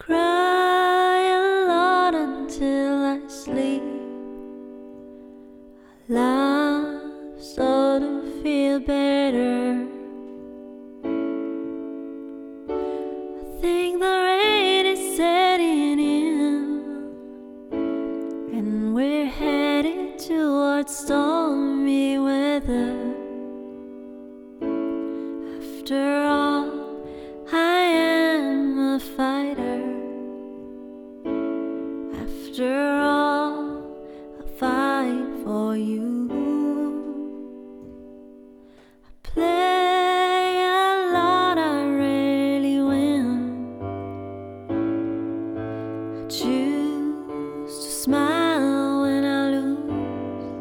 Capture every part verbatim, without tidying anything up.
cry a lot until I sleep. I laugh so to feel better. I think the rain is setting in, and we're headed towards stormy weather. After all, I am a fighter. After all, I fight for you. I play a lot, I rarely win. I choose to smile when I lose.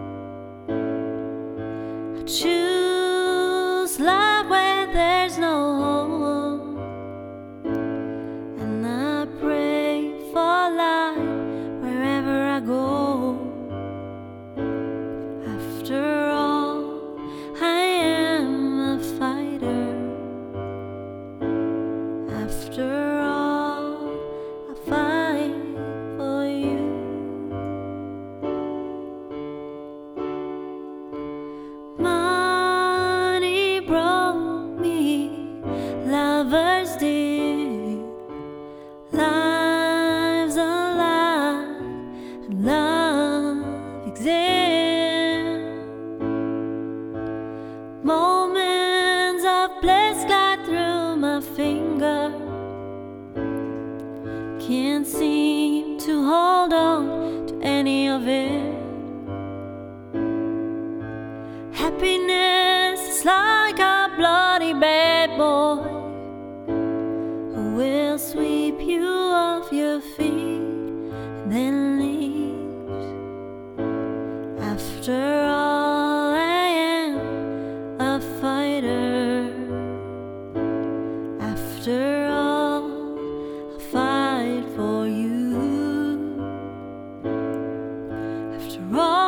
I choose love where there's no hope, and I pray for light wherever I go. After all, I am a fighter. After all, I fight for you. Money broke me, lovers did. Lives alive, and love exists. Moments of bliss glide through my fingers. Can't seem to hold on to any of it. Happiness is like a bloody bad boy who will sweep you off your feet and then leaves. After all, I am a fighter. After all, I fight for you. After all,